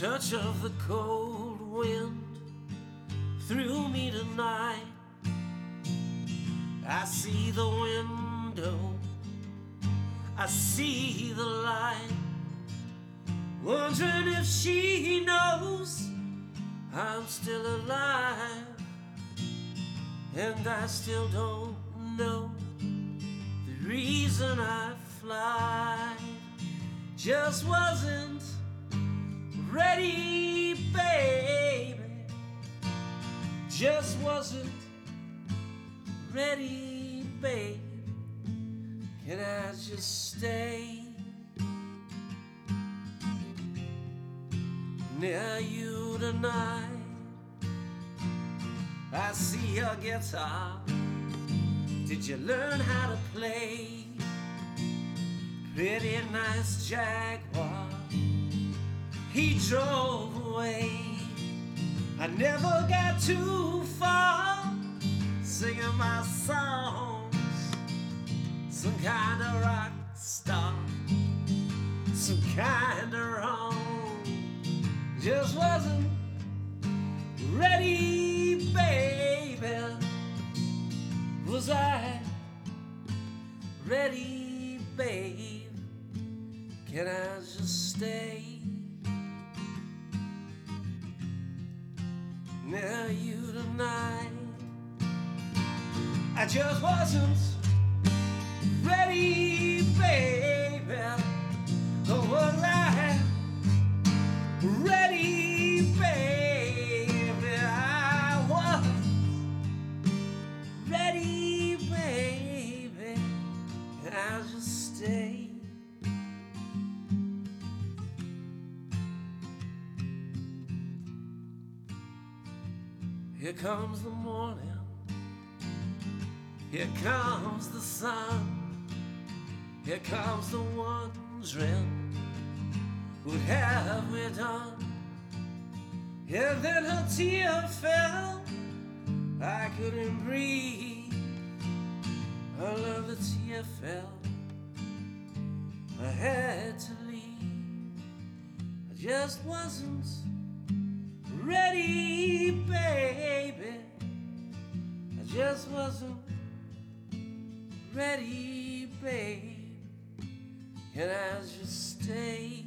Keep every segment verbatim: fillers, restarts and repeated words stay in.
touch of the cold wind through me tonight. I see the window, I see the light, wondering if she knows I'm still alive. And I still don't know the reason I fly. Just wasn't ready, baby. Just wasn't ready, baby. Can I just stay near you tonight? I see your guitar. Did you learn how to play? Pretty nice Jaguar he drove away. I never got too far singing my songs. Some kind of rock star, some kind of wrong. Just wasn't ready, baby. Was I ready, babe? Can I just stay near you tonight? I just wasn't ready, baby. Or was I ready, baby? I was ready, baby. And I'll just stay. Here comes the morning, here comes the sun, here comes the wondering, what have we done? And then her tear fell, I couldn't breathe. I love the tear fell, I had to leave. I just wasn't ready, baby. I just wasn't ready, babe. Can I just stay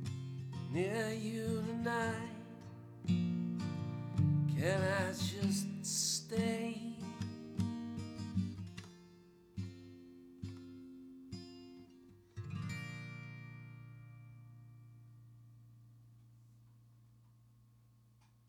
near you tonight? Can I just